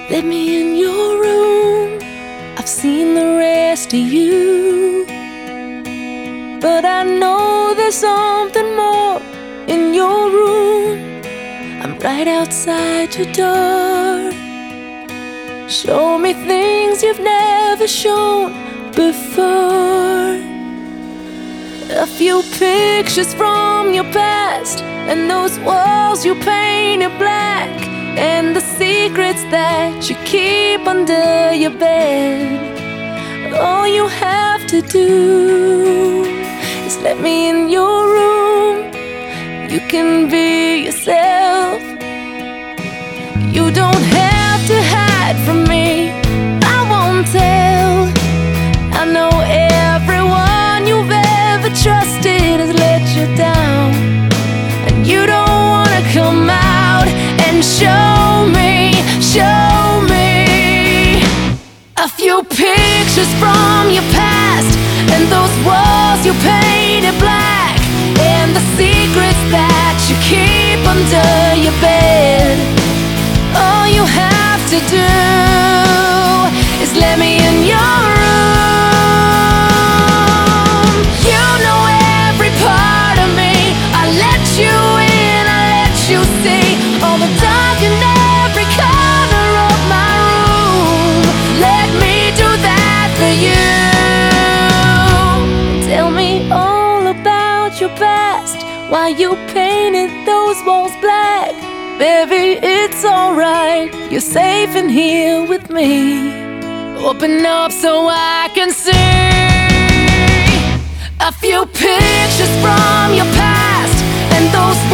Let me in your room. I've seen the rest of you, but I know there's something more in your room. I'm right outside your door. Show me things you've never shown before. A few pictures from your past, and those walls you painted black, and the secrets that you keep under your bed. All you have to do is let me in your room. You can be yourself. You don't have to hide from me, I won't tell. I know everyone you've ever trusted has let you down, and you don't wanna come out and show me a few pictures from your past, and those walls you painted black, and the secrets that you keep under your bed. All you have to do is let me in your room. You know every part of me. I let you in, I let you see all the dark in every corner of my room. Let me do that for you. Tell me all about your past, why you painted those walls black. Baby, it's alright, you're safe in here with me. Open up so I can see a few pictures from your past, and those